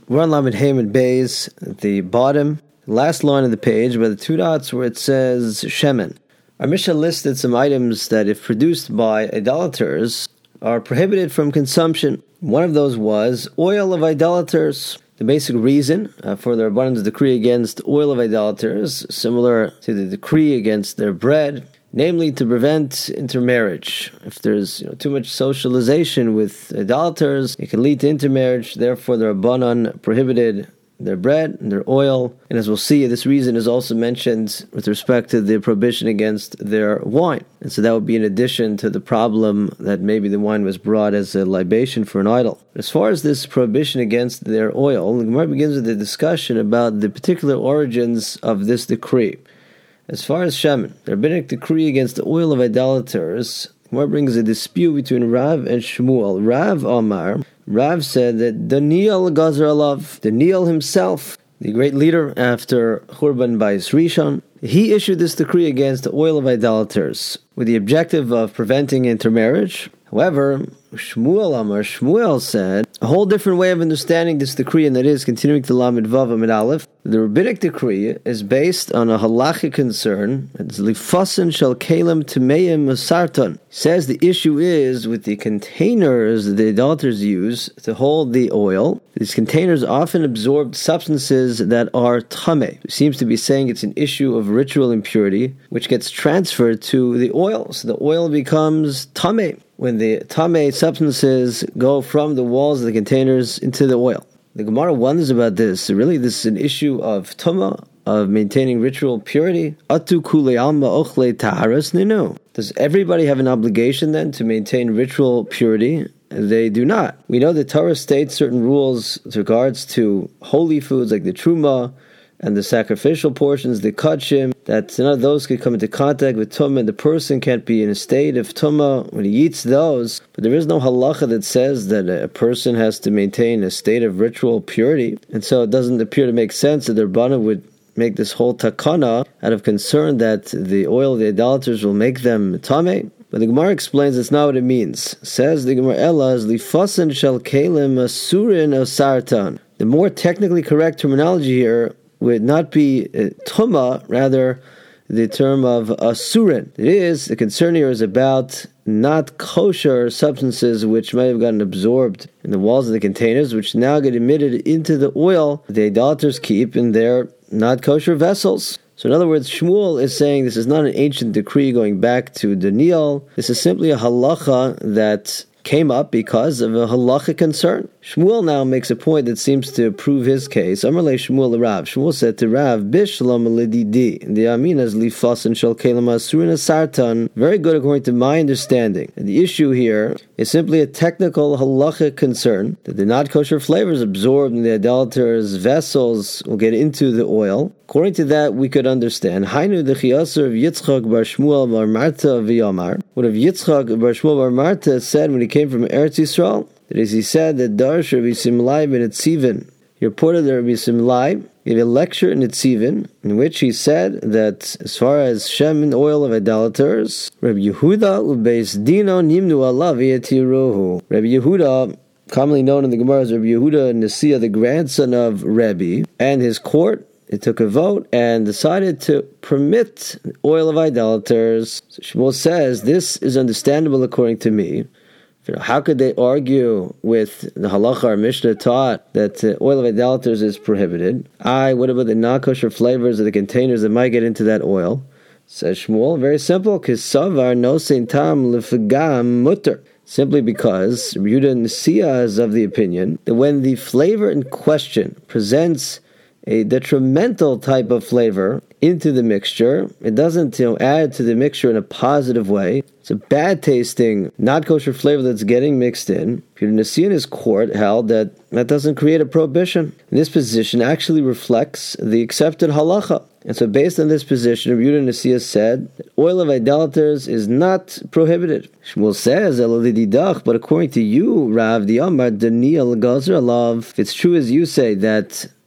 We're on Lamed Hamed Beis, at the bottom, last line of the page, by the two dots where it says Shemen. Our Mishnah listed some items that, if produced by idolaters, are prohibited from consumption. One of those was oil of idolaters. The basic reason for the Rabbanon's decree against oil of idolaters, similar to the decree against their bread, namely to prevent intermarriage. If there's too much socialization with idolaters, it can lead to intermarriage. Therefore, the Rabbanon prohibited their bread and their oil. And as we'll see, this reason is also mentioned with respect to the prohibition against their wine. And so that would be in addition to the problem that maybe the wine was brought as a libation for an idol. As far as this prohibition against their oil, the Gemara begins with a discussion about the particular origins of this decree. As far as Shemen, the rabbinic decree against the oil of idolaters, Gemara brings a dispute between Rav and Shmuel. Rav said that Daniel Gazer Alav, Daniel himself, the great leader after Churban Bayis Rishon, he issued this decree against the oil of idolaters with the objective of preventing intermarriage. However, Shmuel said a whole different way of understanding this decree, and that is, continuing to Lamed Vav Amid Aleph, the rabbinic decree is based on a halachic concern. It's lifasen shel kelim tmeim masarton. Says the issue is with the containers that the idolaters use to hold the oil. These containers often absorb substances that are tameh. It seems to be saying it's an issue of ritual impurity, which gets transferred to the oil. So the oil becomes tameh when the tameh substances go from the walls of the containers into the oil. The Gemara wonders about this. Really, this is an issue of tumah, of maintaining ritual purity. Atu kulei alma ochle taharas ninu. Does everybody have an obligation then to maintain ritual purity? They do not. We know the Torah states certain rules with regards to holy foods like the truma and the sacrificial portions, the kachim, that none of those could come into contact with tumah, and the person can't be in a state of tumah when he eats those. But there is no halacha that says that a person has to maintain a state of ritual purity, and so it doesn't appear to make sense that the Rebbeinu would make this whole takana out of concern that the oil of the idolaters will make them tameh. But the Gemara explains that's not what it means. Says the Gemara, Ella is lifasen shel kelim asurin of sartan. The more technically correct terminology here would not be tumah, rather the term of asurin. It is, the concern here is about not kosher substances which might have gotten absorbed in the walls of the containers, which now get emitted into the oil the idolaters keep in their not kosher vessels. So in other words, Shmuel is saying this is not an ancient decree going back to Daniel. This is simply a halacha that came up because of a halachic concern. Shmuel now makes a point that seems to prove his case. Amarle Shmuel Rav. Shmuel said to Rav, Bishlam lididi. The aminas lifasan shel kelim asurin sartan. Very good according to my understanding. And the issue here is simply a technical halachic concern that the not kosher flavors absorbed in the idolater's vessels will get into the oil. According to that, we could understand. Hainu the chiyasar of Yitzchak bar Shmuel bar Marta v'yamar. What if Yitzchak bar Shmuel bar Marta said when he came from Eretz Yisrael? That is, he said that Darsh Rabbi Simlai ben Etzivin, he reported that Rabbi Simlai gave a lecture in Etzivin in which he said that as far as Shem and oil of idolaters, Rabbi Yehuda ubeis dino nimnu alav yetiruhu. Rabbi Yehuda, commonly known in the Gemara as Rabbi Yehuda Nasiya, the grandson of Rabbi, and his court, it took a vote and decided to permit oil of idolaters. So Shmuel says, this is understandable according to me. How could they argue with the halacha or Mishnah taught that oil of idolaters is prohibited? What about the non-kosher flavors of the containers that might get into that oil? Says Shmuel, very simple, Kisavar no tam lefagam mutter. Simply because Yehuda Nasiya is of the opinion that when the flavor in question presents a detrimental type of flavor into the mixture, it doesn't add to the mixture in a positive way. It's a bad tasting, not kosher flavor that's getting mixed in. Yehuda Nasiya in his court held that doesn't create a prohibition. And this position actually reflects the accepted halacha. And so based on this position, Yehuda Nasiya said that oil of idolaters is not prohibited. Shmuel says, but according to you, Rav, the Amar Daniel Gazer Alav, if it's true as you say that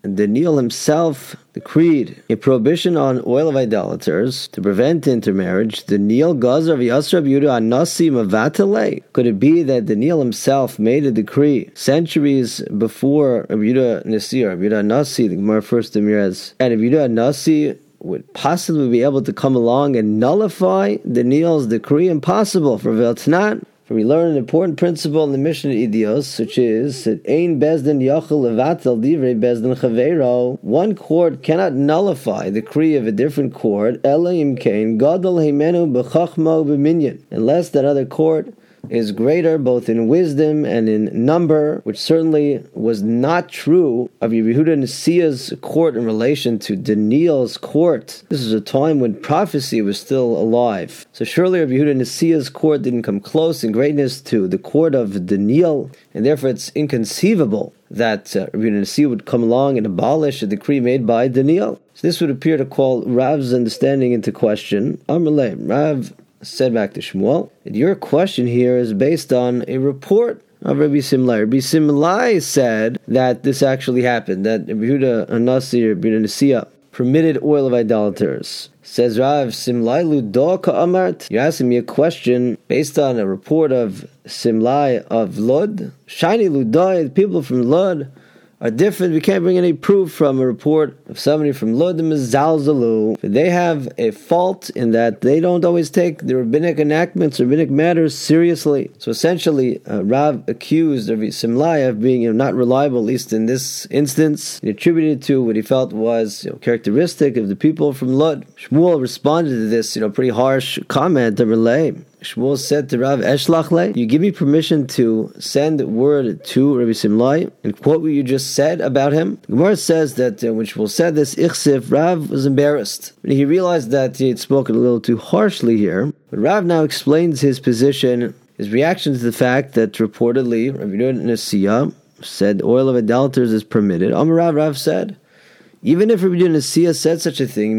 Daniel himself decreed a prohibition on oil of idolaters to prevent intermarriage, Daniel Gazer v'Yasra Yehuda Anasi Mavatale. Could it be that Daniel himself made a decree centuries before Rabbi Yehuda Nasi, Rabbi Yehuda Nasi, the Gemara first Demiraz, and Rabbi Yehuda Nasi would possibly be able to come along and nullify Daniel's decree? Impossible. For Veltnan, for we learn an important principle in the Mishnah Idios, which is that Ein Bezdin Yachal Levatel Divrei Bezdin Chaveiro. One court cannot nullify the decree of a different court, Ela Imkain Gadol Heimenu B'Chachmo B'Minyan, unless that other court is greater both in wisdom and in number, which certainly was not true of Yehuda Nasia's court in relation to Daniel's court. This is a time when prophecy was still alive. So surely Yehuda Nasia's court didn't come close in greatness to the court of Daniel, and therefore it's inconceivable that Yehuda Nasia would come along and abolish a decree made by Daniel. So this would appear to call Rav's understanding into question. Amrle, Rav said back to Shmuel, that your question here is based on a report of Rabbi Simlai. Rabbi Simlai said that this actually happened, that Rabbi Yehuda Nasi, Rabbi Yehuda Nasia, permitted oil of idolaters. Says Rav, Simlai Ludo Ka'amart? You're asking me a question based on a report of Simlai of Lod? Shiny Ludai, the people from Lod are different. We can't bring any proof from a report of somebody from Lod and Mizalzalu. They have a fault in that they don't always take the rabbinic enactments, rabbinic matters seriously. So essentially, Rav accused of Simlai of being not reliable, at least in this instance. He attributed to what he felt was characteristic of the people from Lod. Shmuel responded to this pretty harsh comment of Relay. Shmuel said to Rav, Eshlachle, you give me permission to send word to Rabbi Simlai and quote what you just said about him? The Gemara says that when Shmuel said this, Ichsif, Rav was embarrassed. He realized that he had spoken a little too harshly here. But Rav now explains his position, his reaction to the fact that reportedly Rabbi Yehuda Nasiya said oil of idolaters is permitted. Rav said, even if Rabbi Yehuda Nasiya said such a thing,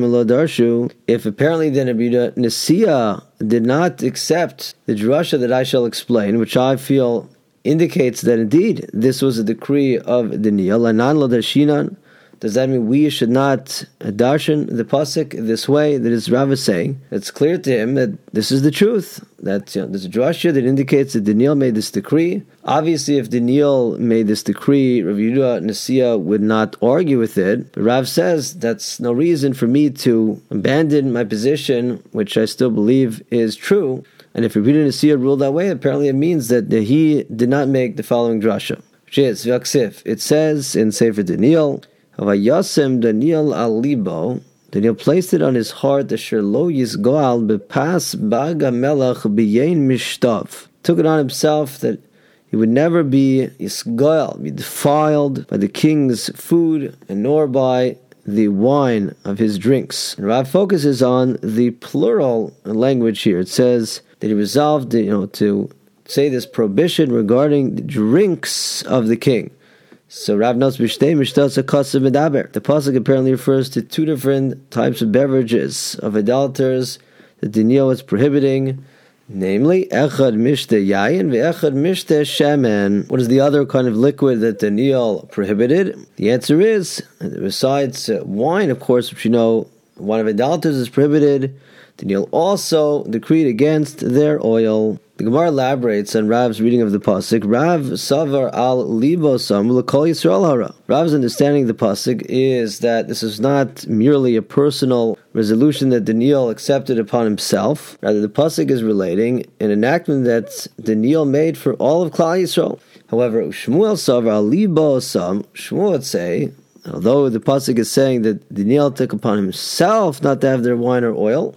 if apparently then Rabbi Yehuda Nasiya did not accept the drasha that I shall explain, which I feel indicates that indeed this was a decree of Daniel, anan lo darshinan, does that mean we should not darshan the pasuk this way that is Rav is saying? It's clear to him that this is the truth, that there's a drasha that indicates that Daniel made this decree. Obviously, if Daniel made this decree, Rabbi Yehuda Nasiya would not argue with it. But Rav says that's no reason for me to abandon my position, which I still believe is true. And if Rabbi Yehuda Nasiya ruled that way, apparently it means that he did not make the following drasha, which is V'aksif. It says in Sefer Daniel, Havayasem Daniel al libo. Daniel placed it on his heart, Asher lo yisgoal bepas baga melech biyein mishtav. Took it on himself that he would never be yisgoal, be defiled by the king's food, and nor by the wine of his drinks. And Rav focuses on the plural language here. It says that he resolved, to say this prohibition regarding the drinks of the king. So Rav notes Mishtei Mishtas Akasa Medaber. The pasuk apparently refers to two different types of beverages of idolaters that Daniel was prohibiting, namely Echad Mishtei Yayin ve'Echad Mishtei Shemen. What is the other kind of liquid that Daniel prohibited? The answer is, besides wine, of course, which wine of idolaters is prohibited, Daniel also decreed against their oil. The Gemara elaborates on Rav's reading of the pasuk. Rav savar al libosam l'kol Yisrael hara. Rav's understanding of the pasuk is that this is not merely a personal resolution that Daniel accepted upon himself. Rather, the pasuk is relating an enactment that Daniel made for all of Klal Yisrael. However, Shmuel savar al libosam. Shmuel would say, although the pasuk is saying that Daniel took upon himself not to have their wine or oil,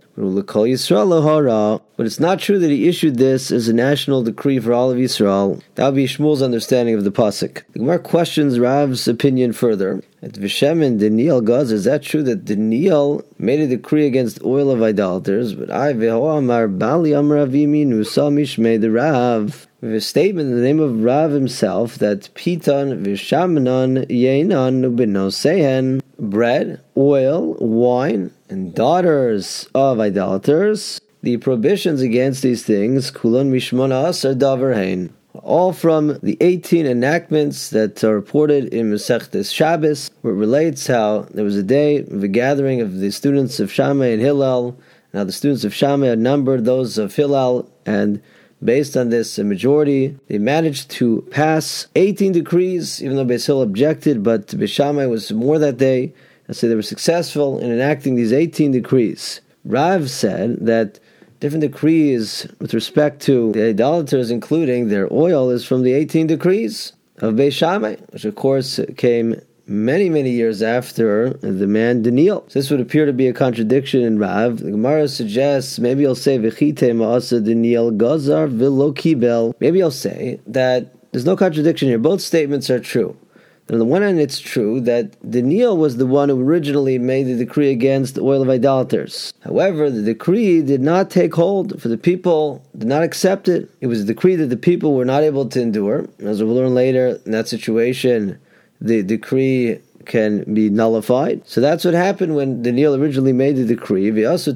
but it's not true that he issued this as a national decree for all of Yisrael. That would be Shmuel's understanding of the pasuk. The Gemara questions Rav's opinion further. At Vishem and Daniel Gaz, is that true that Daniel made a decree against oil of idolaters? But I vehoamar bali amravimi nusa mishmei the Rav. We have a statement in the name of Rav himself that Pitan v'shamanan yeinan ubenosehen, bread, oil, wine, and daughters of idolaters. The prohibitions against these things, kulan mishmana asar davar hein. all from the 18 enactments that are reported in Masechtes Shabbos, where it relates how there was a day of a gathering of the students of Shammai and Hillel. Now the students of Shammai outnumbered those of Hillel, and based on this majority, they managed to pass 18 decrees, even though Beis Hillel objected, but Beis Shammai was more that day, and so they were successful in enacting these 18 decrees. Rav said that different decrees with respect to the idolaters, including their oil, is from the 18 decrees of Beis Shammai, which of course came many, many years after the man Daniel. So this would appear to be a contradiction in Rav. The Gemara suggests maybe he'll say V'chite ma'asa Daniel gazar v'lo kibel. Maybe he'll say that there's no contradiction here. Both statements are true. On the one hand, it's true that Daniel was the one who originally made the decree against the oil of idolaters. However, the decree did not take hold, for the people did not accept it. It was a decree that the people were not able to endure. As we'll learn later, in that situation, the decree can be nullified. So that's what happened when Daniel originally made the decree.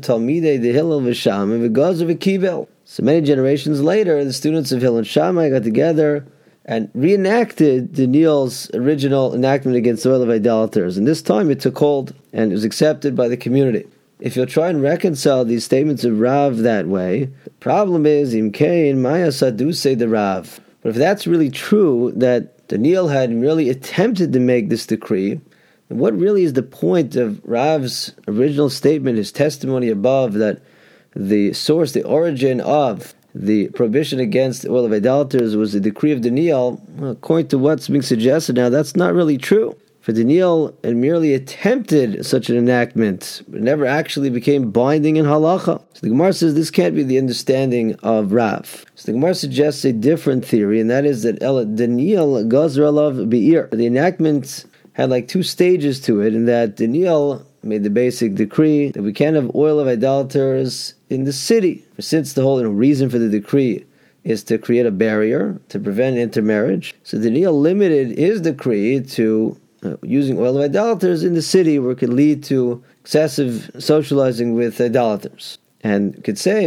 So many generations later, the students of Hillel and Shammai got together and reenacted Daniel's original enactment against the oil of idolaters. And this time it took hold and it was accepted by the community. If you'll try and reconcile these statements of Rav that way, the problem is, Imkein Maya Sadu say the Rav. But if that's really true, that Daniel had merely attempted to make this decree, then what really is the point of Rav's original statement, his testimony above, that the source, the origin of the prohibition against the oil of idolaters was the decree of Daniel? Well, according to what's being suggested now, that's not really true. For Daniel had merely attempted such an enactment, but it never actually became binding in halacha. So the Gemara says this can't be the understanding of Rav. So the Gemara suggests a different theory, and that is that Daniel gazar alav be'ir. The enactment had like two stages to it, in that Daniel made the basic decree that we can't have oil of idolaters in the city. Since the whole reason for the decree is to create a barrier to prevent intermarriage, so Daniel limited his decree to using oil of idolaters in the city, where it could lead to excessive socializing with idolaters. And could say,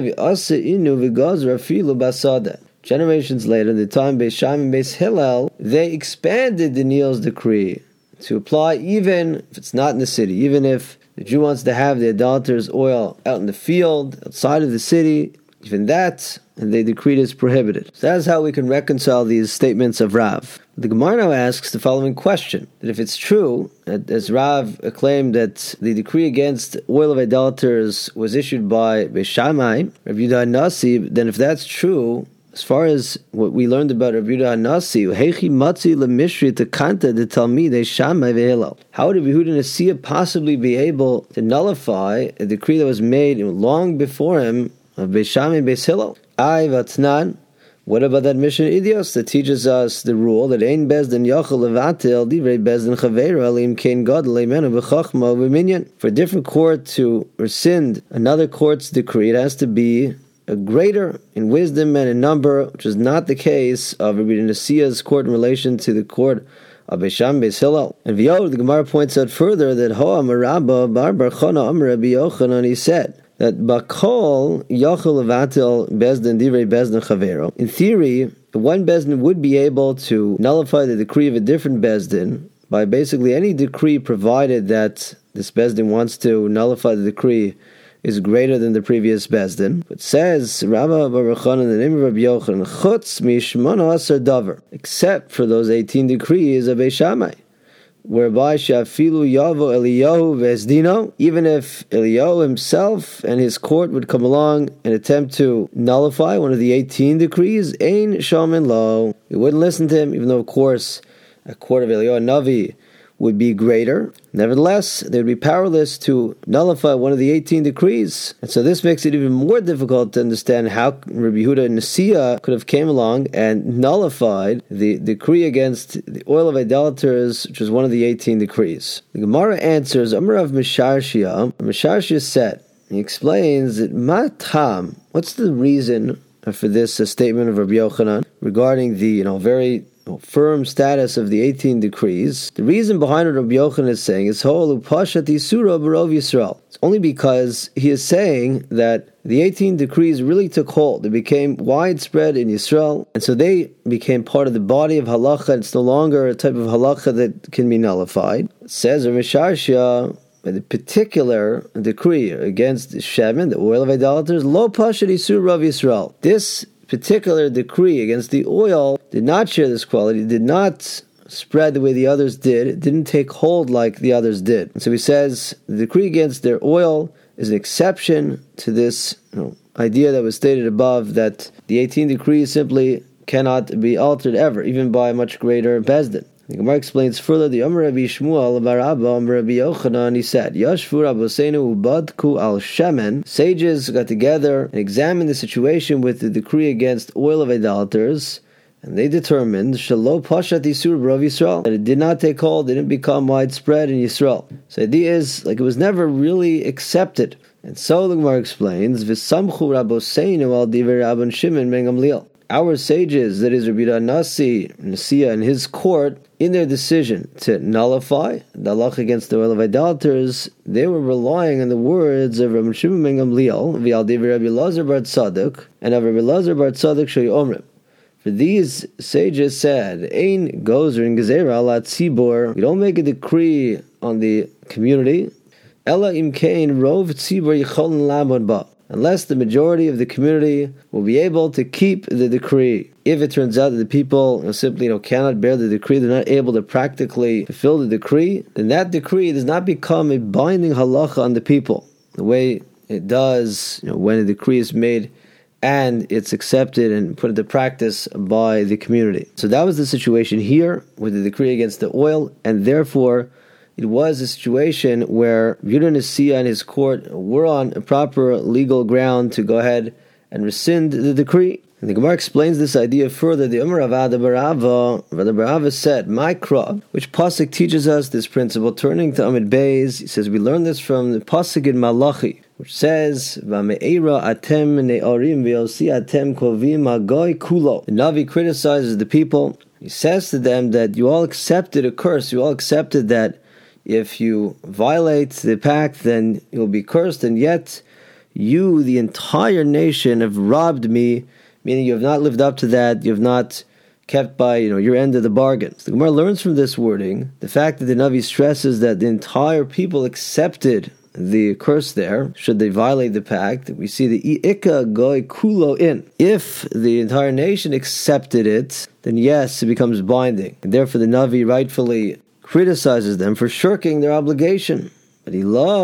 generations later, the time Beis Shammai and Beis Hillel, they expanded Daniel's decree to apply even if it's not in the city, even if the Jew wants to have the idolater's oil out in the field, outside of the city, even that, and they decreed is prohibited. So that's how we can reconcile these statements of Rav. The Gemara now asks the following question, that if it's true, as Rav claimed that the decree against oil of idolaters was issued by Beis Shammai, Rav Yehuda Nasi, then if that's true, as far as what we learned about Rav Yehuda Nasi, Heichi Matzi LeMishri Tekanta de Talmidei Shammai veHillel. How would Rav Yehuda Nasi possibly be able to nullify a decree that was made long before him of Beis Shammai and Beis Hillel? Ay Vatnan. What about that Mishnah Idios that teaches us the rule that Ein Bezdin Yachal Levatel Divrei Bezdin Chaveiro Alim Kein Gadol Eimenu B'Chachma V'Minyan. For a different court to rescind another court's decree, it has to be a greater in wisdom and in number, which is not the case of Rabbi Nasia's court in relation to the court of Beis Shammai Beis Hillel. And V'Yod, the Gemara points out further that Hoa Marabba Bar Bar Chana Amar Rabbi Yochanan, he said that Bakol Yachal Levatel Bezdin Divrei Bezdin Chaveiro. In theory, one Bezdin would be able to nullify the decree of a different Bezdin by basically any decree, provided that this Bezdin wants to nullify the decree is greater than the previous Bezdin. It says, Rabba Baruch Chanan, in the name of Rabbi Yochanan, Chutz Mishmana Asar Davar, except for those 18 decrees of Beis Shammai, whereby Shafilu Yavo Eliyahu Vezdino, even if Eliyahu himself and his court would come along and attempt to nullify one of the 18 decrees, Ein Shomin Lo, he wouldn't listen to him, even though, of course, a court of Eliyahu Navi would be greater. Nevertheless, they would be powerless to nullify one of the 18 decrees. And so this makes it even more difficult to understand how Rabbi Yehuda Nasiya could have came along and nullified the decree against the oil of idolaters, which was one of the 18 decrees. The Gemara answers, Amar of Misharshia. Misharshia said, he explains that Matam, what's the reason for this statement of Rabbi Yochanan regarding the very firm status of the 18 decrees. The reason behind what Rabbi Yochanan is saying is it's only because he is saying that the 18 decrees really took hold. They became widespread in Yisrael, and so they became part of the body of halacha. It's no longer a type of halacha that can be nullified. It says Rav Misharsha, the particular decree against Shemen, the oil of idolaters, lo pashat isur Rav Yisrael. This particular decree against the oil did not share this quality, did not spread the way the others did, it didn't take hold like the others did. And so he says the decree against their oil is an exception to this idea that was stated above, that the 18 decrees simply cannot be altered ever, even by a much greater Bezdin. The Gemara explains further, the Amar Rabbi Shmuel bar Abba Amar Rabbi Yochanan, he said, Yashvu Rabboseinu ubadku al shemen. Sages got together and examined the situation with the decree against oil of idolaters, and they determined Shalo Pashat Isur Rav Yisrael, that it did not take hold, didn't become widespread in Yisrael. So the idea is, like, it was never really accepted. And so the Gemara explains, V'samchu Rabboseinu al divrei Rabban Shimon ben Gamliel. Our sages, that is Rabbi Nasiya and his court, in their decision to nullify the halacha against the oil of idolaters, they were relying on the words of Rabbi Shimon ben Gamliel, V'al divrei Rabbi Elazar bar Tzadok, and of Rabbi Elazar bar Tzadok Shei Omrim. For these sages said, Ein gozer in gezerah ala tzibor. We don't make a decree on the community. Ela imkein rov tzibor yicholin lamod ba. Unless the majority of the community will be able to keep the decree. If it turns out that the people simply cannot bear the decree, they're not able to practically fulfill the decree, then that decree does not become a binding halacha on the people, the way it does when a decree is made and it's accepted and put into practice by the community. So that was the situation here with the decree against the oil, and therefore it was a situation where Yehuda Nasiya and his court were on a proper legal ground to go ahead and rescind the decree. And the Gemara explains this idea further. The Umar of Ada Barava said, "My crop," which pasuk teaches us this principle. Turning to Amid Beis, he says we learn this from the pasuk in Malachi, which says, "V'me'era atem ne'orim v'yosi atem kovim agoy kulo." The Navi criticizes the people. He says to them that you all accepted a curse. You all accepted that if you violate the pact, then you'll be cursed, and yet you, the entire nation, have robbed me, meaning you have not lived up to that, you have not kept by your end of the bargain. So the Gemara learns from this wording the fact that the Navi stresses that the entire people accepted the curse there, should they violate the pact. We see the Ika Goy Kulo in. If the entire nation accepted it, then yes, it becomes binding. And therefore the Navi rightfully criticizes them for shirking their obligation. But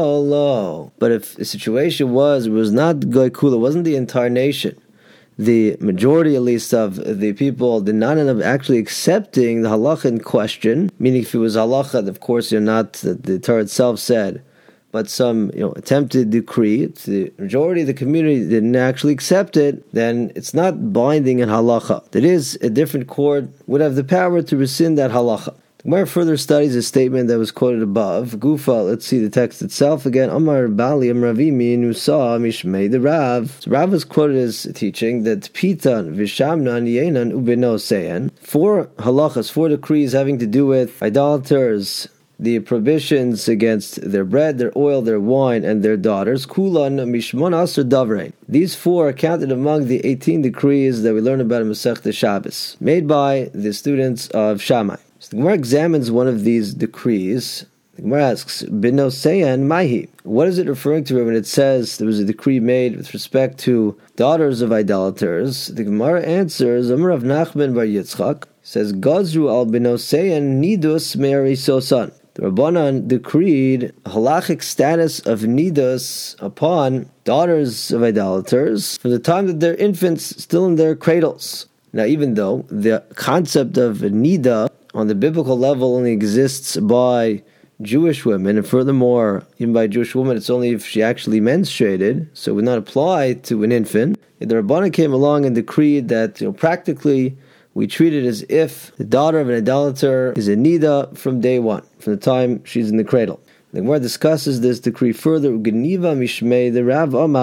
But if the situation was not Goy Kula, it wasn't the entire nation, the majority at least of the people did not end up actually accepting the halacha in question, meaning if it was halacha, of course not that the Torah itself said, but some attempted decree, if the majority of the community didn't actually accept it, then it's not binding in halacha. That is, a different court would have the power to rescind that halacha. The Gemara further studies a statement that was quoted above. Gufa, let's see the text itself again. Amar Bali Amravimi Nusa Mishmei the Rav. So Rav is quoted as teaching that Pitan Vishamnan Yenan Ubino Seyan. 4 halachas, 4 decrees having to do with idolaters, the prohibitions against their bread, their oil, their wine, and their daughters. Kulan Mishmon Asr Davrein. These 4 are counted among the 18 decrees that we learn about in Masechta Shabbos, made by the students of Shammai. So the Gemara examines one of these decrees. The Gemara asks, Bino Seyan Mahi. What is it referring to when it says there was a decree made with respect to daughters of idolaters? The Gemara answers, Amar of Nachman bar Yitzchak says, Gazru al Bino Seyan Nidus Meri Sosan. The Rabbanan decreed halachic status of nidus upon daughters of idolaters from the time that they're infants still in their cradles. Now, even though the concept of nida on the biblical level only exists by Jewish women, and furthermore, even by a Jewish woman, it's only if she actually menstruated, so it would not apply to an infant. The Rabbanan came along and decreed that practically we treat it as if the daughter of an idolater is a nida from day one, from the time she's in the cradle. The Gemara discusses this decree further. Ugeniva mishmei the Rav Amar.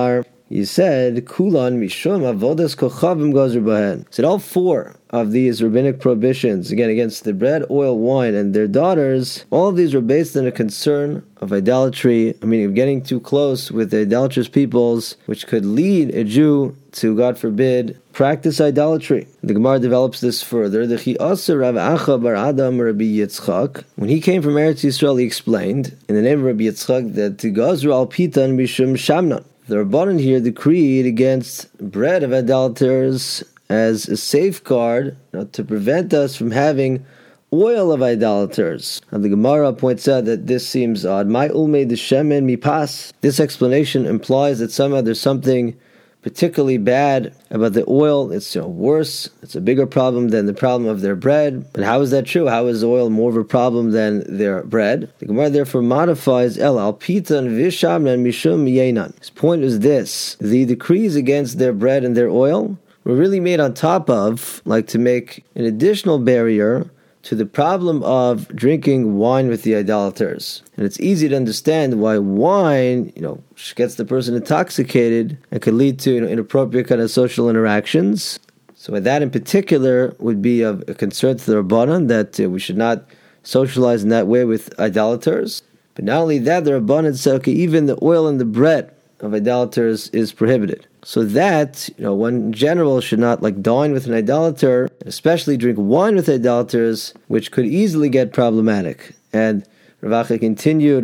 He said, Kulan mishum avodas kochavim gazru bahen. Said all four of these rabbinic prohibitions, again, against the bread, oil, wine, and their daughters, all of these were based on a concern of idolatry, meaning of getting too close with the idolatrous peoples, which could lead a Jew to, God forbid, practice idolatry. The Gemara develops this further. The Chi'asa Rav Acha bar Adam Rabbi Yitzchak, when he came from Eretz Yisrael, he explained, in the name of Rabbi Yitzchak, that Gazru al Pitan mishum Shamnon. The Rabbanan here decreed against bread of idolaters as a safeguard, to prevent us from having oil of idolaters. And the Gemara points out that this seems odd. My ulmei de shemen mipas. This explanation implies that somehow there's something particularly bad about the oil. It's worse. It's a bigger problem than the problem of their bread. But how is that true? How is oil more of a problem than their bread? The Gemara therefore modifies el al pitan vishamnan mishum yenan. His point is this: the decrees against their bread and their oil were really made on top of, like to make an additional barrier to the problem of drinking wine with the idolaters. And it's easy to understand why wine, gets the person intoxicated and could lead to inappropriate kind of social interactions. So that in particular would be of a concern to the Rabbanan, that we should not socialize in that way with idolaters. But not only that, the Rabbanan said, okay, even the oil and the bread of idolaters is prohibited. So that, one in general should not dine with an idolater, especially drink wine with idolaters, which could easily get problematic. And Rav Acha continued,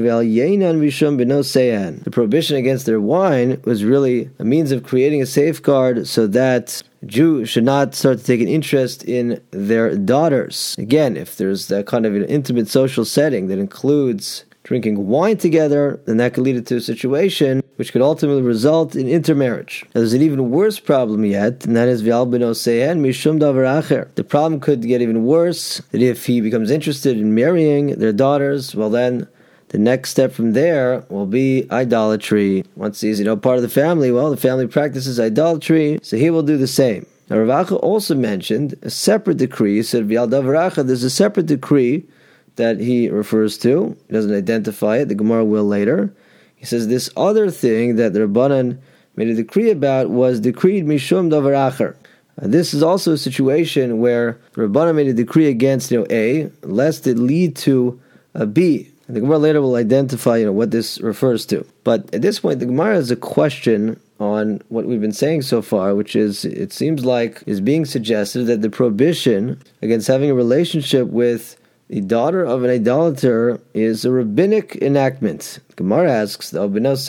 the prohibition against their wine was really a means of creating a safeguard so that Jews should not start to take an interest in their daughters. Again, if there's that kind of an intimate social setting that includes drinking wine together, then that could lead to a situation which could ultimately result in intermarriage. Now, there's an even worse problem yet, and that is V'al b'no sehen mishum davar acher. The problem could get even worse, that if he becomes interested in marrying their daughters, well then, the next step from there will be idolatry. Once he's, part of the family, the family practices idolatry, so he will do the same. Now, Rav Acha also mentioned a separate decree. He said, V'al davar acher, there's a separate decree that he refers to. He doesn't identify it. The Gemara will later. He says this other thing that the Rabbanan made a decree about was decreed mishum davar acher. This is also a situation where the Rabbanan made a decree against A, lest it lead to B. And the Gemara later will identify what this refers to. But at this point, the Gemara has a question on what we've been saying so far, which is, it seems like is being suggested that the prohibition against having a relationship with the daughter of an idolater is a rabbinic enactment. Gemara asks, though, we know,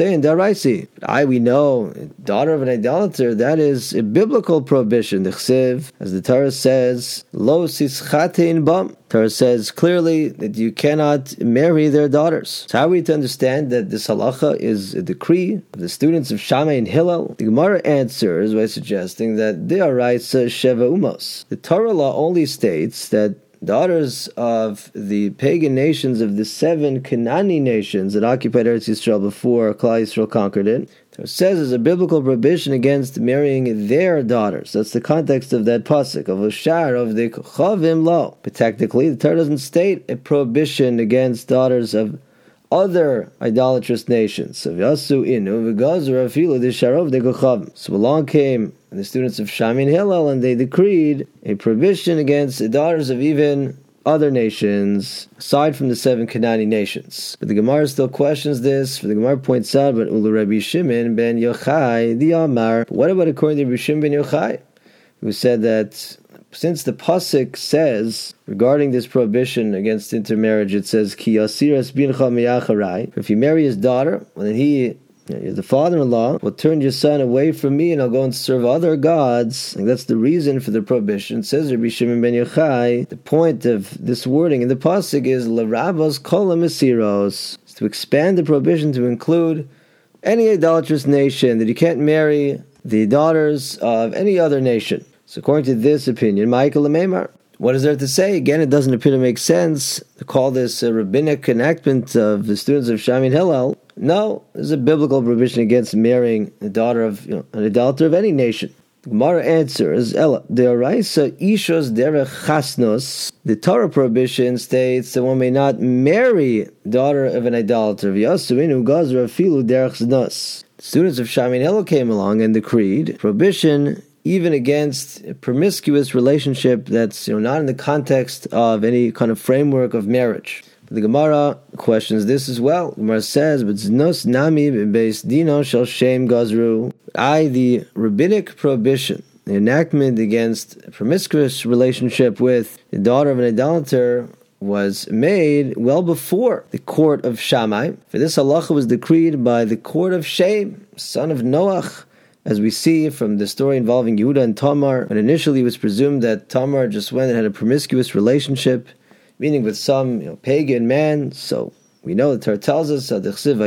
daughter of an idolater, that is a biblical prohibition. The Chsiv, as the Torah says, lo sischatein bam. Torah says clearly that you cannot marry their daughters. So how are we to understand that this halacha is a decree of the students of Shammai and Hillel? The Gemara answers by suggesting that they are raisa sheva umos. The Torah law only states that daughters of the pagan nations of the 7 Canaanite nations that occupied Eretz Yisrael before Klal Yisrael conquered it, it says there's a biblical prohibition against marrying their daughters. That's the context of that pasuk of Ushar of the Chavim Lo. But technically, the Torah doesn't state a prohibition against daughters of other idolatrous nations. So along came the students of Shammai and Hillel, and they decreed a prohibition against the daughters of even other nations, aside from the 7 Canaanite nations. But the Gemara still questions this, for the Gemara points out, but Ulu Rabbi Shimon ben Yochai, the Amar. What about according to Rabbi Shimon ben Yochai, who said that since the pasuk says regarding this prohibition against intermarriage, it says Ki yasiras bincha miyacharai. If you marry his daughter, well, then he, the father-in-law, will turn your son away from me, and I'll go and serve other gods. And that's the reason for the prohibition. It says Rabbi Shimon ben Yochai, the point of this wording in the pasuk is l'ravos kol ha'mesiros, to expand the prohibition to include any idolatrous nation, that you can't marry the daughters of any other nation. So according to this opinion, Michael Lememar, what is there to say? Again, it doesn't appear to make sense to call this a rabbinic enactment of the students of Shammai and Hillel. No, there's a biblical prohibition against marrying the daughter of an idolater of any nation. The Gemara answers, Ella, de'oraisa ishos derech chasnos. The Torah prohibition states that one may not marry daughter of an idolater. V'yasuinu gazra filu derech znos. students of Shammai and Hillel came along and decreed prohibition even against a promiscuous relationship that's not in the context of any kind of framework of marriage. But the Gemara questions this as well. The Gemara says, "But znos nami beis dino shel shem gazru." The rabbinic prohibition, the enactment against a promiscuous relationship with the daughter of an idolater, was made well before the court of Shammai. For this halacha was decreed by the court of Shem, son of Noach, as we see from the story involving Yehuda and Tamar. And initially it was presumed that Tamar just went and had a promiscuous relationship, meaning with some pagan man. So we know the Torah tells us Yehuda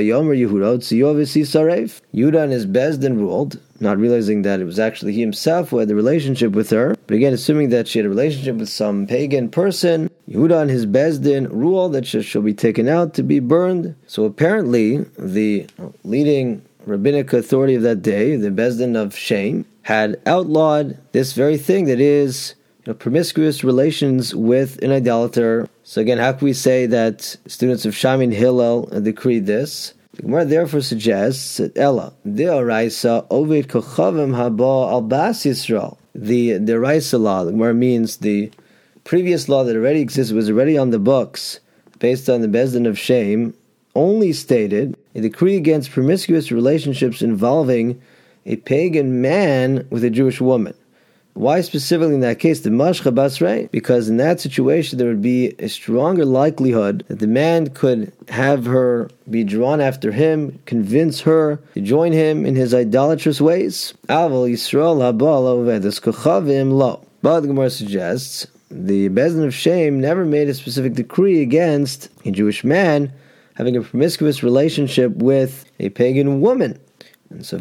and his Bezdin ruled, not realizing that it was actually he himself who had the relationship with her. But again, assuming that she had a relationship with some pagan person, Yehuda and his Bezdin ruled that she shall be taken out to be burned. So apparently the leading rabbinic authority of that day, the Bezdin of Shem, had outlawed this very thing, that is promiscuous relations with an idolater. So again, how can we say that students of Shammai and Hillel decreed this? The Gemara therefore suggests that Ella de'oraisa oved kochavim haba al bas Yisrael. The de'oraisa law, the Gemara means the previous law that already existed, was already on the books, based on the Bezdin of Shem, only stated a decree against promiscuous relationships involving a pagan man with a Jewish woman. Why specifically in that case the mashcha basrei? Because in that situation there would be a stronger likelihood that the man could have her be drawn after him, convince her to join him in his idolatrous ways. Aval Yisrael habal ovedes kochavim lo. But the Gemara suggests the Bezdin of Shem never made a specific decree against a Jewish man having a promiscuous relationship with a pagan woman. And so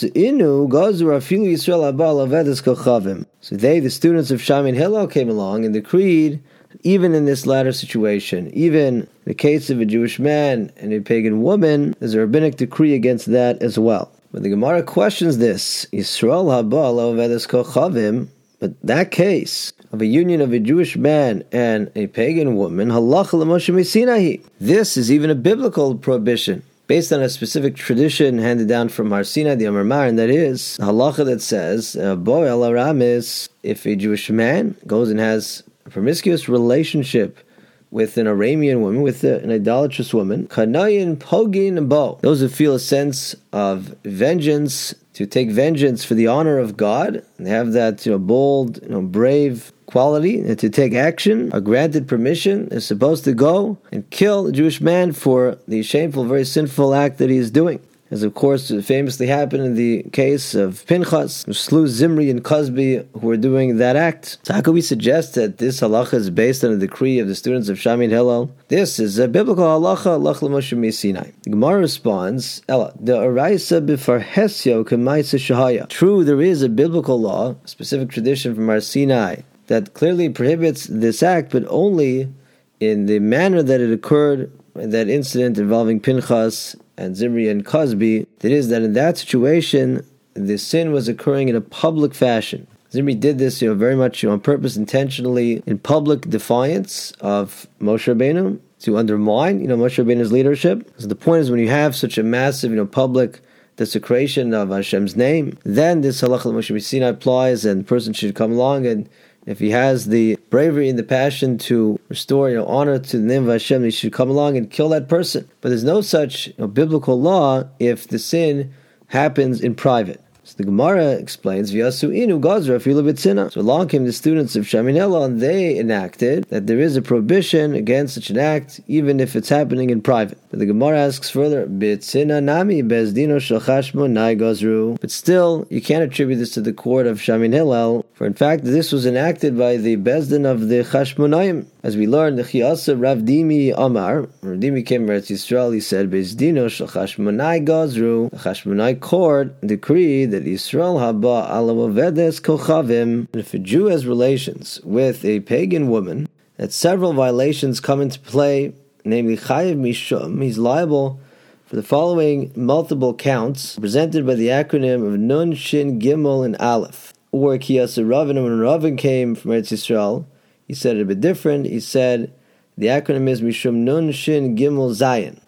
they, the students of Shammai and Hillel, came along and decreed, even in this latter situation, even in the case of a Jewish man and a pagan woman, there's a rabbinic decree against that as well. But the Gemara questions this, Yisrael haba l'ovedes kochavim, but that case of a union of a Jewish man and a pagan woman, halacha l'Moshe Sinai. This is even a biblical prohibition, based on a specific tradition handed down from Har Sinai, the Amar Mar, and that is a halacha that says, Bo el Aramis, if a Jewish man goes and has a promiscuous relationship with an Aramean woman, with an idolatrous woman, Kanayin Pogin Bo, those who feel a sense of vengeance, to take vengeance for the honor of God, and have that bold, brave quality, and to take action, are granted permission, is supposed to go and kill a Jewish man for the shameful, very sinful act that he is doing. As of course famously happened in the case of Pinchas, who slew Zimri and Cosby, who were doing that act. So how can we suggest that this halacha is based on a decree of the students of Shammai and Hillel? This is a biblical halacha, halach l'Moshe Sinai. The Gemara responds, Ella, the araisa b'farhesyo k'maisa shahaya. True, there is a biblical law, a specific tradition from Har Sinai, that clearly prohibits this act, but only in the manner that it occurred in that incident involving Pinchas and Zimri and Cosby. That is, that in that situation, the sin was occurring in a public fashion. Zimri did this, very much on purpose, intentionally, in public defiance of Moshe Rabbeinu, to undermine, Moshe Rabbeinu's leadership. So the point is, when you have such a massive, public desecration of Hashem's name, then this halacha Moshe Sinai applies, and the person should come along, and if he has the bravery and the passion to restore honor to the name of Hashem, he should come along and kill that person. But there's no such biblical law if the sin happens in private. So the Gemara explains, V'yasu inu gazra afilu b'tzina. So along came the students of Shammai and Hillel, and they enacted that there is a prohibition against such an act, even if it's happening in private. But the Gemara asks further, b'tzina nami bezdino shel chashmonai gazru. But still, you can't attribute this to the court of Shammai and Hillel, for in fact, this was enacted by the Bezdin of the Chashmonayim. As we learned, the Chiyasa Rav Dimi Amar, Rav Dimi came to Yisrael, he said, Bezdino shel Chashmonai gazru. The Chashmonai court decreed that Yisrael haba ala ovedes kochavim. And if a Jew has relations with a pagan woman, that several violations come into play, namely chayiv mishum, he's liable for the following multiple counts, presented by the acronym of Nun, Shin, Gimel, and Aleph. Or Kiyasa Ravin, when Ravin came from Eretz Yisrael, he said it a bit different. He said the acronym is Mishum Nun Shin Gimel Zayin.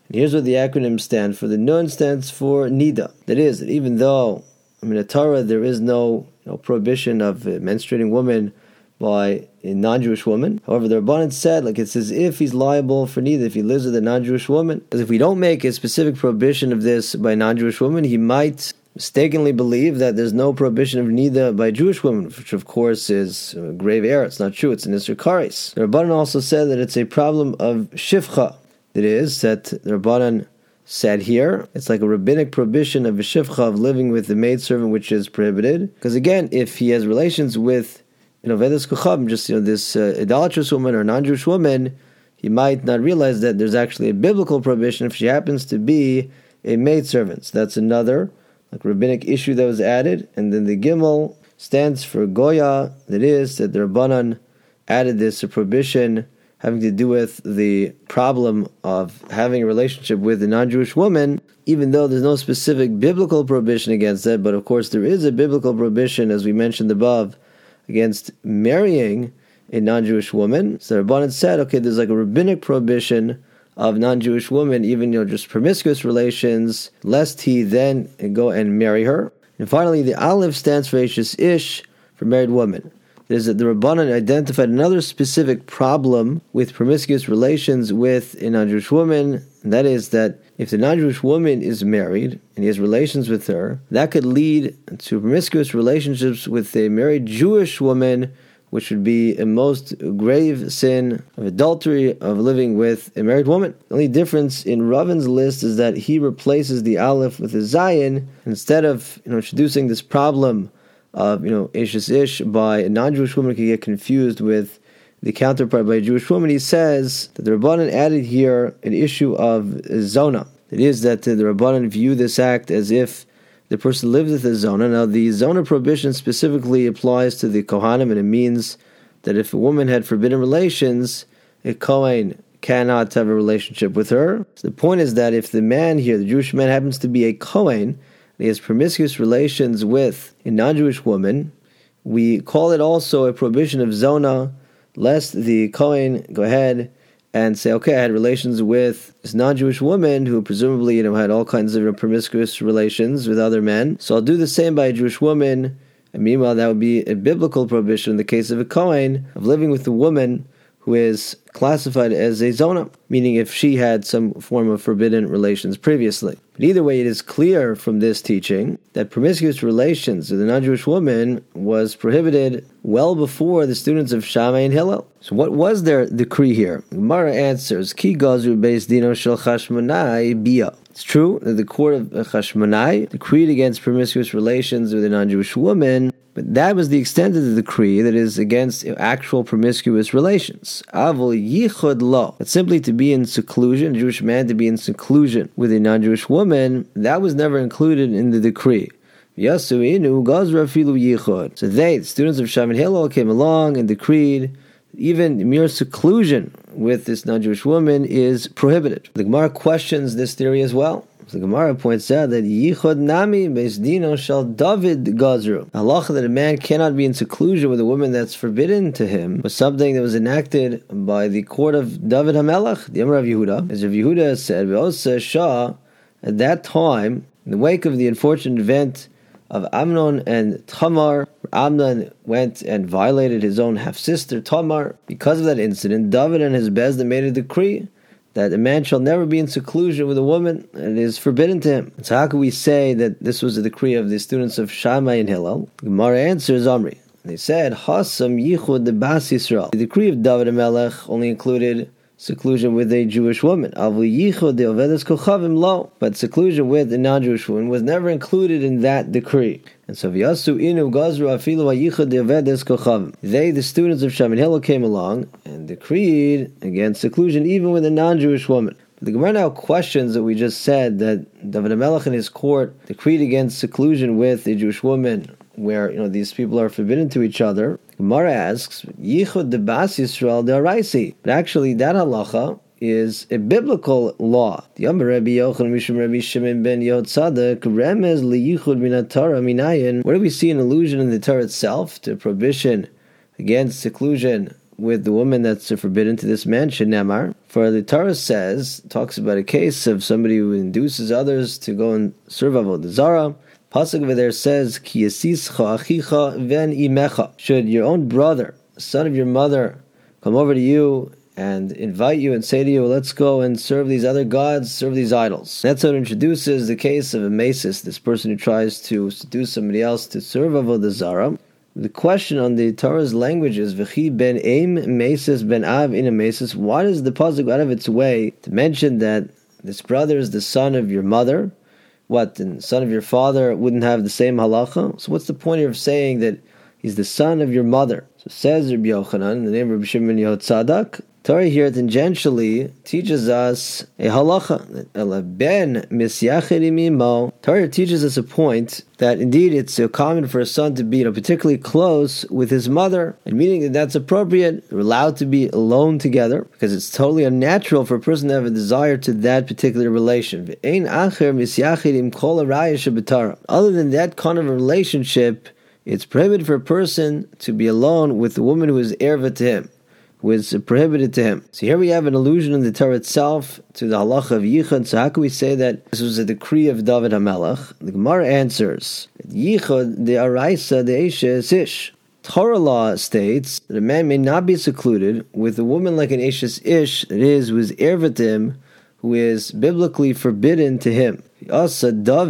And here's what the acronyms stand for. The Nun stands for Nida. That is, that even though in the Torah there is no prohibition of a menstruating woman by a non-Jewish woman. However, the Rabbanan said, it's as if he's liable for Nida if he lives with a non-Jewish woman. Because if we don't make a specific prohibition of this by a non-Jewish woman, he might mistakenly believe that there's no prohibition of Nida by Jewish women, which of course is a grave error. It's not true. It's an Isser Kares. The Rabbanan also said that it's a problem of Shifcha. That is, that the Rabbanan said here, it's like a rabbinic prohibition of a Shifcha, of living with the maidservant, which is prohibited. Because again, if he has relations with Vedas Kuchabim, just this idolatrous woman or non-Jewish woman, he might not realize that there's actually a biblical prohibition if she happens to be a maidservant. So that's another rabbinic issue that was added. And then the Gimel stands for Goya, that is, that the Rabbanan added this prohibition having to do with the problem of having a relationship with a non-Jewish woman, even though there's no specific biblical prohibition against that. But of course there is a biblical prohibition, as we mentioned above, against marrying a non-Jewish woman. So the Rabbanan said, there's a rabbinic prohibition of non-Jewish women, even just promiscuous relations, lest he then go and marry her. And finally, the Aleph stands for Eshes Ish, for married woman. There's that the Rabbanan identified another specific problem with promiscuous relations with a non-Jewish woman, and that is that if the non-Jewish woman is married and he has relations with her, that could lead to promiscuous relationships with a married Jewish woman, which would be a most grave sin of adultery, of living with a married woman. The only difference in Ravin's list is that he replaces the Aleph with a Zayin. Instead of introducing this problem of Eshes Ish by a non-Jewish woman could get confused with the counterpart by a Jewish woman, he says that the Rabbanan added here an issue of Zona. It is that the Rabbanan view this act as if the person lives with a Zona. Now, the Zona prohibition specifically applies to the Kohanim, and it means that if a woman had forbidden relations, a Kohen cannot have a relationship with her. So the point is that if the man here, the Jewish man, happens to be a Kohen, and he has promiscuous relations with a non-Jewish woman, we call it also a prohibition of Zona, lest the Kohen go ahead and say, I had relations with this non-Jewish woman who presumably had all kinds of promiscuous relations with other men, so I'll do the same by a Jewish woman. And meanwhile, that would be a biblical prohibition in the case of a Kohen of living with a woman who is classified as a Zona, meaning if she had some form of forbidden relations previously. But either way, it is clear from this teaching that promiscuous relations with a non-Jewish woman was prohibited well before the students of Shammai and Hillel. So what was their decree here? Gemara answers, Ki gazru beis dino shel Chashmonai bia. It's true that the court of Chashmonai decreed against promiscuous relations with a non-Jewish woman, but that was the extent of the decree that is against actual promiscuous relations. Avol yichud lo. But simply to be in seclusion, a Jewish man to be in seclusion with a non-Jewish woman, that was never included in the decree. So they, the students of Shammai and Hillel, came along and decreed even mere seclusion with this non-Jewish woman is prohibited. The Gemara questions this theory as well. The Gemara points out that Yichud Nami Beis Dino Shel David Gazru. Halacha that a man cannot be in seclusion with a woman that's forbidden to him was something that was enacted by the court of David HaMelech, the Emir of Yehuda. As Rav Yehuda said, Ve'osa Shah, at that time, in the wake of the unfortunate event of Amnon and Tamar, Amnon went and violated his own half-sister Tamar. Because of that incident, David and his Bezdin made a decree that a man shall never be in seclusion with a woman, and it is forbidden to him. So how can we say that this was a decree of the students of Shammai and Hillel? The Gemara answers, Omri. They said, Hasam Yichud the Bas Yisrael. The decree of David HaMelech only included seclusion with a Jewish woman. But seclusion with a non-Jewish woman was never included in that decree. And so they, the students of Shammai and Hillel, came along and decreed against seclusion even with a non-Jewish woman. But the Gemara now questions that we just said, that David HaMelech and his court decreed against seclusion with a Jewish woman, where these people are forbidden to each other. Gemara asks, Yichud de Bas Yisrael de Araisi. But actually, that halacha is a biblical law. The Amar Rabbi Yochanan Mishum Rabbi Shimon ben Yotzadek remez liyichud min Torah minayin. Where do we see an allusion in the Torah itself to prohibition against seclusion with the woman that's forbidden to this man? Shenamar, For the Torah talks about a case of somebody who induces others to go and serve Avodah Zarah. Pasuk over there says, Ki yasischa achicha ven imecha. Should your own brother, son of your mother, come over to you and invite you and say to you, let's go and serve these other gods, serve these idols. That's what introduces the case of a mesis, this person who tries to seduce somebody else to serve Avodah Zarah. The question on the Torah's language is, V'chi ben aim mesis ben av in a mesis. Why does the pasuk go out of its way to mention that this brother is the son of your mother? What, the son of your father wouldn't have the same halacha? So what's the point of saying that he's the son of your mother? So says Rabbi Yochanan, in the name of Rabbi Shimon Yehotzadak, Torah here tangentially teaches us a halacha. Torah teaches us a point that indeed it's common for a son to be particularly close with his mother, and meaning that that's appropriate. They're allowed to be alone together because it's totally unnatural for a person to have a desire to that particular relation. Other than that kind of a relationship, it's prohibited for a person to be alone with a woman who is erva to him, who is prohibited to him. So here we have an allusion in the Torah itself to the halacha of yichud. So how can we say that this was a decree of David HaMelech? The Gemara answers, yichud de araisa de eshes ish. Torah law states that a man may not be secluded with a woman like an eshes ish, that is, who is erva to him, who is biblically forbidden to him. David's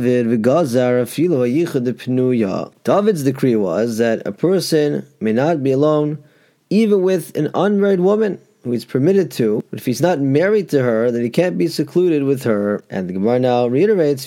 decree was that a person may not be alone even with an unmarried woman who is permitted to, but if he's not married to her, then he can't be secluded with her. And the Gemara now reiterates,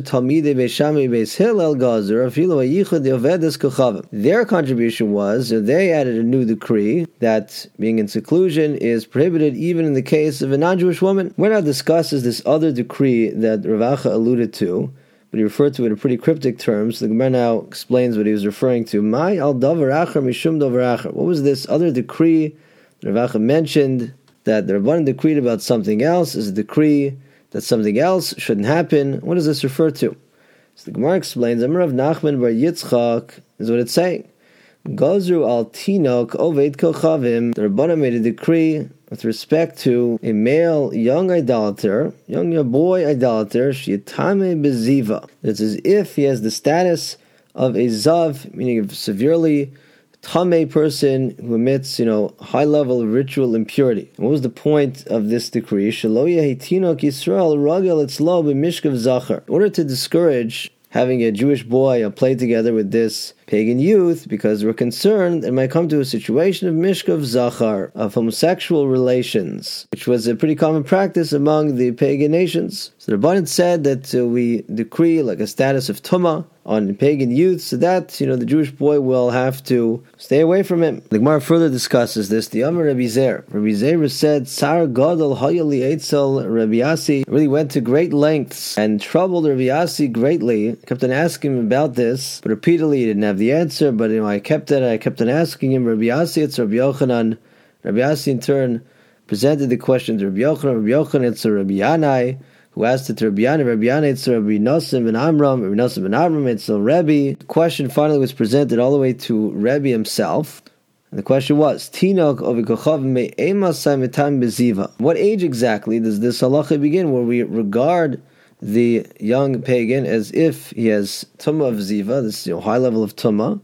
their contribution was, they added a new decree that being in seclusion is prohibited even in the case of a non-Jewish woman. We're now discusses this other decree that Ravacha alluded to, but he referred to it in pretty cryptic terms. The Gemara now explains what he was referring to. Mai al davar acher mishum davar acher. What was this other decree that Ravacha mentioned, that the Rabbanan decreed about something else is a decree that something else shouldn't happen? What does this refer to? So the Gemara explains, Amar Rav Nachman bar Yitzchak is what it's saying. Gazru al tinok oved kochavim. The Rabbanan made a decree with respect to a male young idolater, young boy idolater, sheyatame beziva. It's as if he has the status of a zav, meaning a severely tamei person who emits, high level of ritual impurity. And what was the point of this decree? Shelo yehi tinok Yisrael ragel etzlo b'mishkav zachar. In order to discourage having a Jewish boy play together with this pagan youth, because we're concerned it might come to a situation of mishkav zachar, of homosexual relations, which was a pretty common practice among the pagan nations. So the Rabbanan said that we decree like a status of tumah on pagan youth, so that the Jewish boy will have to stay away from him. The Gemara further discusses this. The Amar Rabbi Zer. Rabbi Zer said, Sar Gadol Hayali Eitzel Rabbi Yassi really went to great lengths and troubled Rabbi Yassi greatly. Kept on asking him about this, but repeatedly he didn't have the answer. But I kept on asking him. Rabbi Yassi, it's Rabbi Yochanan. Rabbi Yassi in turn presented the question to Rabbi Yochanan. Rabbi Yochanan, it's Rabbi Yanai, who asked it to Rabbi Yana. Rabbi Yana, it's Rabbi Nosson ben Amram. Rabbi Nosson ben Amram, it's Rebbe. The question finally was presented all the way to Rebbe himself. And the question was, Tinok ovikochav me'emasai metam beziva. What age exactly does this halacha begin, where we regard the young pagan as if he has tumah of ziva, this high level of tumah?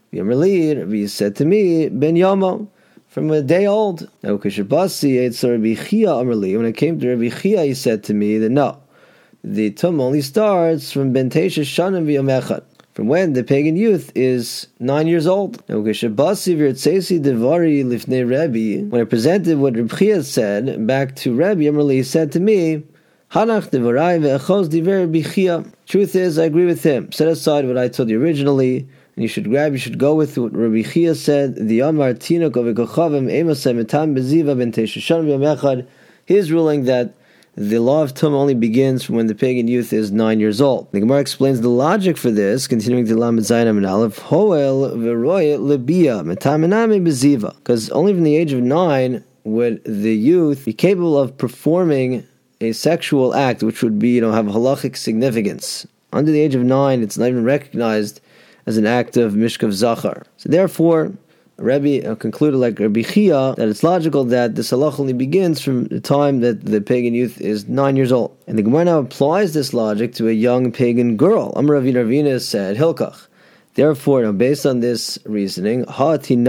Rabbi said to me, Ben Yomo, from a day old. Now, when it came to Rabbi Chia, he said to me that no, the tumah only starts from Ben Tesha Shanim v'Yom, from when the pagan youth is 9 years old. Now, when I presented what Rabbi Chia said back to Rabbi Amrli, he said to me, Hanach devarai ve'echos diver Rabbi Chia. Truth is, I agree with him. Set aside what I told you originally, and you should go with what Rabbi Chia said. The Amar Tinok ovekochavim emasem etam beziva ben teishashan v'yamechad. His ruling that the law of tumah only begins from when the pagan youth is 9 years old. The Gemara explains the logic for this, continuing to Lamed Zayin Amin Aleph. Hoel v'roye lebia metam ename beziva. Because only from the age of 9 would the youth be capable of performing a sexual act, which would be, have halachic significance. Under the age of 9, it's not even recognized as an act of mishkav zachar. So therefore, Rebbe concluded like Rabbi Chia that it's logical that this halacha only begins from the time that the pagan youth is 9 years old. And the Gemara now applies this logic to a young pagan girl. Amar Ravina said, Hilkach. Therefore, based on this reasoning, as far as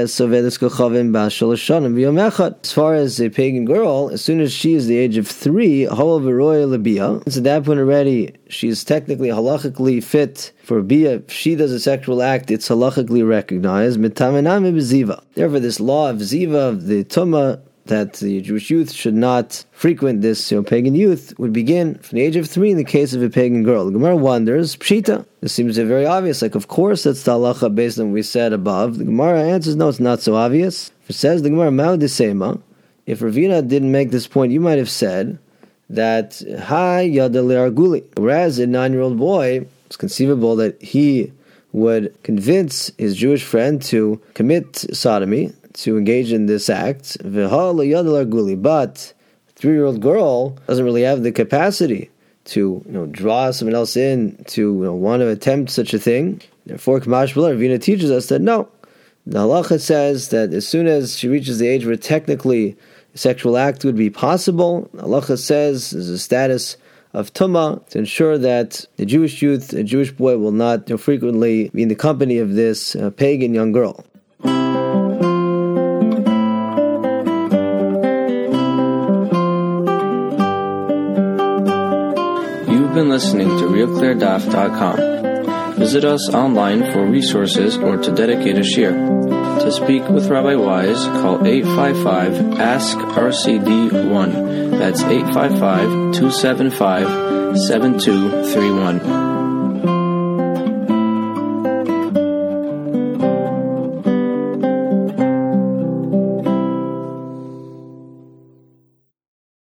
a pagan girl, as soon as she is the age of 3, so at that point already, she is technically halachically fit for bia. If she does a sexual act, it's halachically recognized. Therefore, this law of ziva, of the tumah, that the Jewish youth should not frequent this pagan youth, would begin from the age of 3 in the case of a pagan girl. The Gemara wonders, Pshita. This seems very obvious. Like, of course, that's the halacha based on what we said above. The Gemara answers, no, it's not so obvious. It says, the Gemara, Ma'u Desema, if Ravina didn't make this point, you might have said that, Hai Yada Le'arguli. Whereas a 9-year-old boy, it's conceivable that he would convince his Jewish friend to commit sodomy, to engage in this act, but a 3-year-old girl doesn't really have the capacity to draw someone else in to want to attempt such a thing. Therefore, Kamash B'la, Ravina teaches us that no. The halacha says that as soon as she reaches the age where technically a sexual act would be possible, the halacha says there's a status of tumah to ensure that the Jewish youth, a Jewish boy, will not frequently be in the company of this pagan young girl. You've been listening to RealClearDaf.com. Visit us online for resources or to dedicate a shiur. To speak with Rabbi Wise, call 855-ASK-RCD1. That's 855-275-7231.